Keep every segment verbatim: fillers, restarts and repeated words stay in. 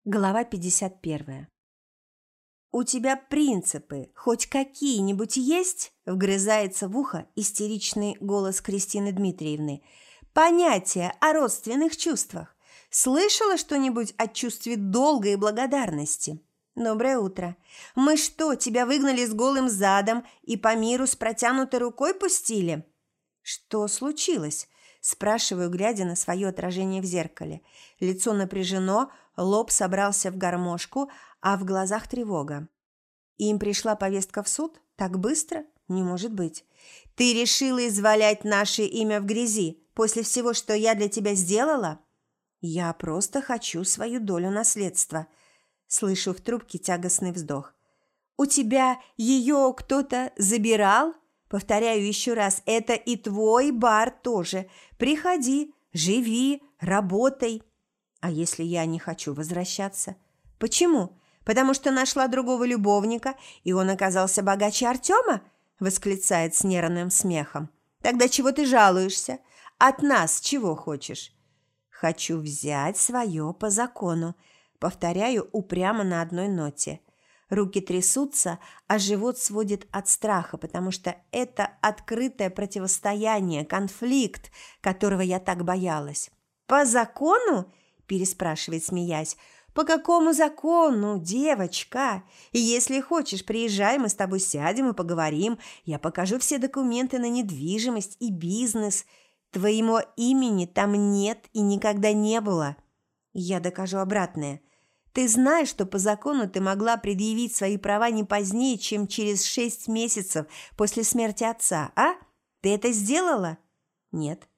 Глава пятьдесят первая. «У тебя принципы хоть какие-нибудь есть?» – вгрызается в ухо истеричный голос Кристины Дмитриевны. «Понятие о родственных чувствах. Слышала что-нибудь о чувстве долга и благодарности? Доброе утро. Мы что, тебя выгнали с голым задом и по миру с протянутой рукой пустили?» «Что случилось?» – спрашиваю, глядя на свое отражение в зеркале. Лицо напряжено, лоб собрался в гармошку, а в глазах тревога. «Им пришла повестка в суд? Так быстро? Не может быть. Ты решила извалять наше имя в грязи после всего, что я для тебя сделала?» «Я просто хочу свою долю наследства». Слышу в трубке тягостный вздох. «У тебя ее кто-то забирал?» Повторяю еще раз, это и твой бар тоже. Приходи, живи, работай. А если я не хочу возвращаться? Почему? Потому что нашла другого любовника, и он оказался богаче Артема? Восклицает с нервным смехом. Тогда чего ты жалуешься? От нас чего хочешь? Хочу взять свое по закону. Повторяю упрямо на одной ноте. Руки трясутся, а живот сводит от страха, потому что это открытое противостояние, конфликт, которого я так боялась. «По закону?» – переспрашивает, смеясь. «По какому закону, девочка? И если хочешь, приезжай, мы с тобой сядем и поговорим. Я покажу все документы на недвижимость и бизнес. Твоего имени там нет и никогда не было. Я докажу обратное. Ты знаешь, что по закону ты могла предъявить свои права не позднее, чем через шесть месяцев после смерти отца, а? Ты это сделала?» «Нет».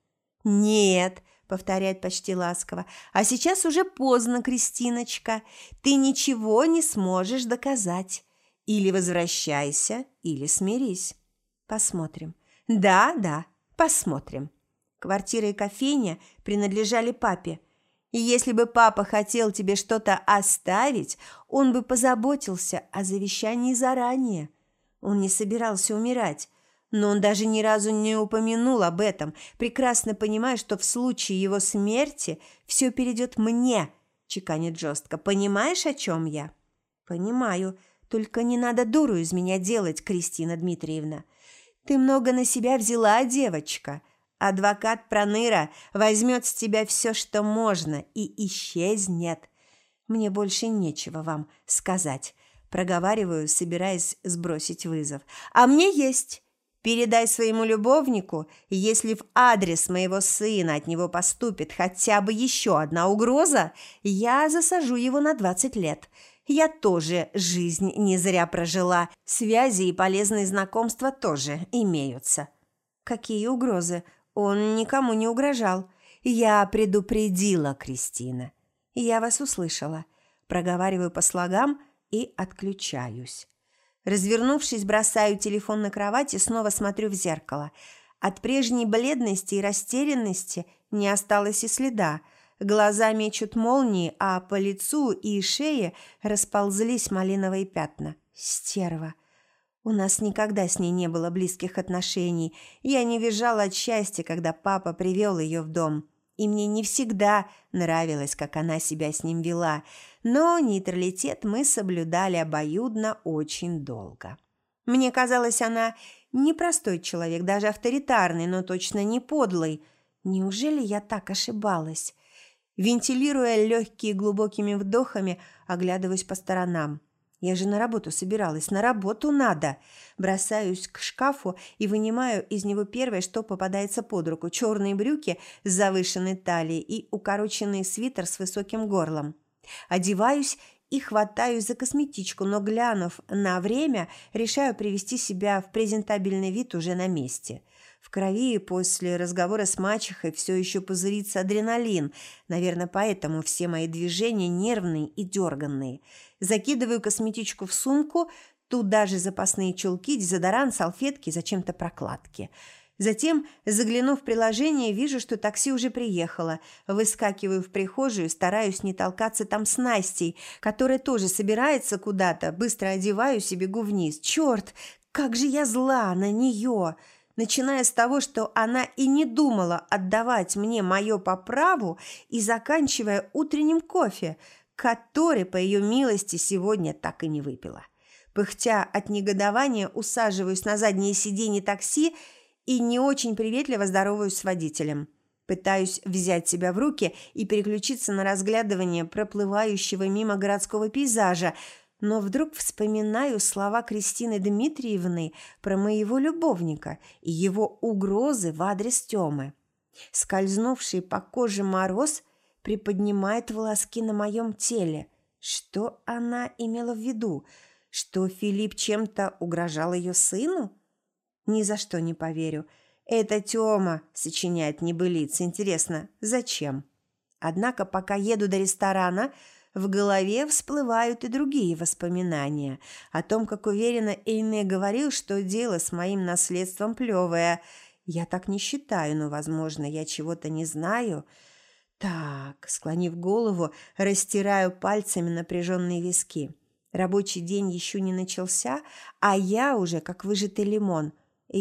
«Нет», – повторяет почти ласково. «А сейчас уже поздно, Кристиночка. Ты ничего не сможешь доказать. Или возвращайся, или смирись. Посмотрим». «Да, да, посмотрим». Квартира и кофейня принадлежали папе. И если бы папа хотел тебе что-то оставить, он бы позаботился о завещании заранее. Он не собирался умирать, но он даже ни разу не упомянул об этом, прекрасно понимая, что в случае его смерти все перейдет мне, чеканит жестко. Понимаешь, о чем я? Понимаю, только не надо дуру из меня делать, Кристина Дмитриевна. Ты много на себя взяла, девочка. Адвокат Проныра возьмет с тебя все, что можно, и исчезнет. Мне больше нечего вам сказать, проговариваю, собираясь сбросить вызов. А мне есть. Передай своему любовнику, если в адрес моего сына от него поступит хотя бы еще одна угроза, я засажу его на двадцать лет. Я тоже жизнь не зря прожила. Связи и полезные знакомства тоже имеются. Какие угрозы? Он никому не угрожал. Я предупредила, Кристина. Я вас услышала. Проговариваю по слогам и отключаюсь. Развернувшись, бросаю телефон на кровать и снова смотрю в зеркало. От прежней бледности и растерянности не осталось и следа. Глаза мечут молнии, а по лицу и шее расползлись малиновые пятна. Стерва. У нас никогда с ней не было близких отношений. Я не визжала от счастья, когда папа привел ее в дом. И мне не всегда нравилось, как она себя с ним вела. Но нейтралитет мы соблюдали обоюдно очень долго. Мне казалось, она непростой человек, даже авторитарный, но точно не подлый. Неужели я так ошибалась? Вентилируя легкие глубокими вдохами, оглядываюсь по сторонам. Я же на работу собиралась, на работу надо. Бросаюсь к шкафу и вынимаю из него первое, что попадается под руку. Черные брюки с завышенной талией и укороченный свитер с высоким горлом. Одеваюсь и хватаюсь за косметичку, но, глянув на время, решаю привести себя в презентабельный вид уже на месте. В крови после разговора с мачехой все еще пузырится адреналин. Наверное, поэтому все мои движения нервные и дерганные. Закидываю косметичку в сумку, туда же запасные чулки, дезодорант, салфетки, зачем-то прокладки. Затем, заглянув в приложение, вижу, что такси уже приехало. Выскакиваю в прихожую, стараюсь не толкаться там с Настей, которая тоже собирается куда-то. Быстро одеваюсь и бегу вниз. Черт, как же я зла на нее! Начиная с того, что она и не думала отдавать мне мое по праву, и заканчивая утренним кофе. который, по ее милости, сегодня так и не выпила. Пыхтя от негодования усаживаюсь на заднее сиденье такси и не очень приветливо здороваюсь с водителем. Пытаюсь взять себя в руки и переключиться на разглядывание проплывающего мимо городского пейзажа, но вдруг вспоминаю слова Кристины Дмитриевны про моего любовника и его угрозы в адрес Тёмы. Скользнувший по коже мороз приподнимает волоски на моем теле. Что она имела в виду? Что Филипп чем-то угрожал ее сыну? Ни за что не поверю. Это Тёма сочиняет небылицы. Интересно, зачем? Однако, пока еду до ресторана, в голове всплывают и другие воспоминания о том, как уверенно Эйне говорил, что дело с моим наследством плевое. Я так не считаю, но, возможно, я чего-то не знаю. Так, склонив голову, растираю пальцами напряженные виски. Рабочий день еще не начался, а я уже как выжатый лимон.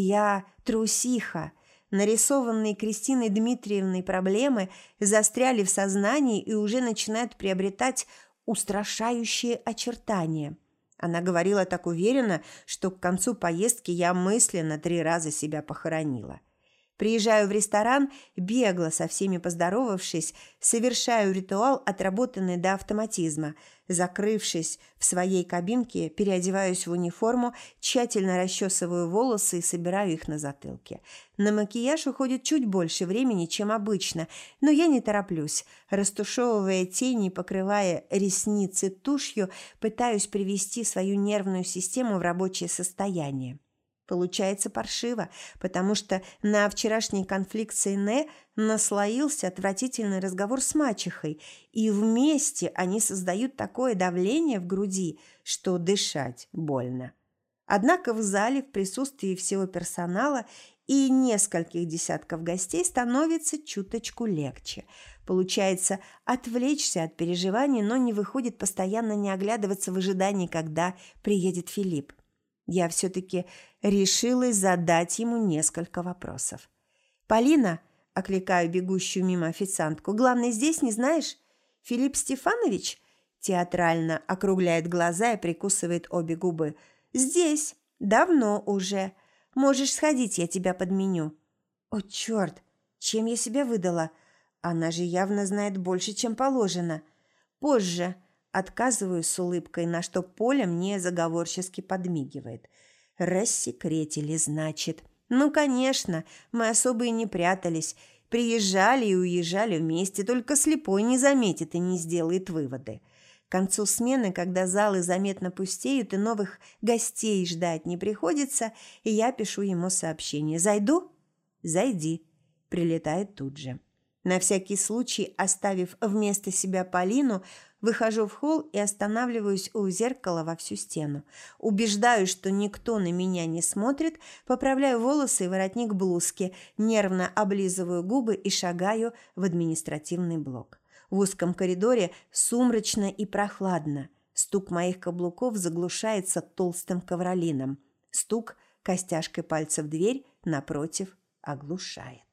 Я трусиха. Нарисованные Кристиной Дмитриевной проблемы застряли в сознании и уже начинают приобретать устрашающие очертания. Она говорила так уверенно, что к концу поездки я мысленно три раза себя похоронила. Приезжаю в ресторан, бегло со всеми поздоровавшись, совершаю ритуал, отработанный до автоматизма. Закрывшись в своей кабинке, переодеваюсь в униформу, тщательно расчесываю волосы и собираю их на затылке. На макияж уходит чуть больше времени, чем обычно, но я не тороплюсь. Растушевывая тени, покрывая ресницы тушью, пытаюсь привести свою нервную систему в рабочее состояние. Получается паршиво, потому что на вчерашний конфликт с Эйне наслоился отвратительный разговор с мачехой, и вместе они создают такое давление в груди, что дышать больно. Однако в зале в присутствии всего персонала и нескольких десятков гостей становится чуточку легче. Получается отвлечься от переживаний, но не выходит постоянно не оглядываться в ожидании, когда приедет Филипп. Я все-таки решилась задать ему несколько вопросов. «Полина», – окликаю бегущую мимо официантку, – «главное здесь, не знаешь? Филипп Стефанович?» Театрально округляет глаза и прикусывает обе губы. «Здесь. Давно уже. Можешь сходить, я тебя подменю». «О, черт! Чем я себя выдала? Она же явно знает больше, чем положено. Позже». Отказываю с улыбкой, на что Поля мне заговорчески подмигивает. Рассекретили, значит. Ну, конечно, мы особо и не прятались. Приезжали и уезжали вместе, только слепой не заметит и не сделает выводы. К концу смены, когда залы заметно пустеют и новых гостей ждать не приходится, и я пишу ему сообщение. «Зайду?» «Зайди», прилетает тут же. На всякий случай, оставив вместо себя Полину, выхожу в холл и останавливаюсь у зеркала во всю стену. Убеждаюсь, что никто на меня не смотрит, поправляю волосы и воротник блузки, нервно облизываю губы и шагаю в административный блок. В узком коридоре сумрачно и прохладно. Стук моих каблуков заглушается толстым ковролином. Стук костяшкой пальца в дверь напротив оглушает.